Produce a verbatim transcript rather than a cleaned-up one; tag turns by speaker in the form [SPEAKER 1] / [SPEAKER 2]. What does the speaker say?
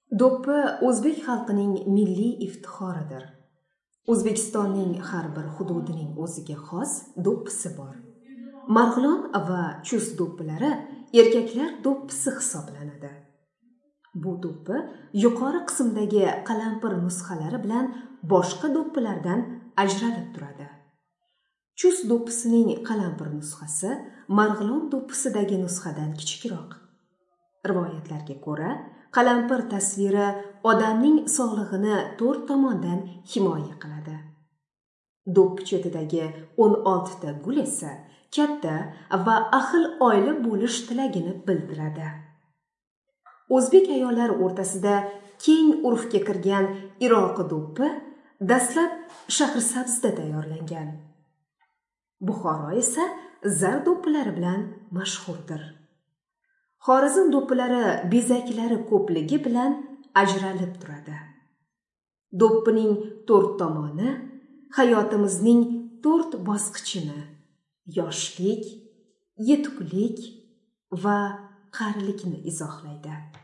[SPEAKER 1] Do'ppi o'zbek xalqining milliy iftixoridir. O'zbekistonning har bir hududining o'ziga xos do'ppisi bor. Marg'ilon va chust do'ppilari erkaklar do'ppisi hisoblanadi. Bu do'ppi yuqori qismdagi qalampir nusxalari bilan boshqa do'ppilardan ajralib turadi. Chust do'ppisining qalampir nusxasi Marg'ilon do'ppisidagi nusxadan kichikroq. Rivoyatlarga ko'ra, qalampir tasviri odamning sog'lig'ini to'rt tomondan himoya qiladi. Do'ppi chetidagi o'n oltita gul esa katta va ahil oila bo'lish tilagini bildiradi. O'zbek ayollari o'rtasida keng urfga kirgan Iroqi do'ppi dastlab Shahrisabzda tayyorlangan. Buxoro esa zar do'ppilari bilan mashhurdir. Xorazm do'ppilari bezaklari ko'pligi bilan ajralib turadi. Do'ppining to'rt tomoni hayotimizning to'rt bosqichini, yoshlik, yetuklik va qarilikni izohlaydi.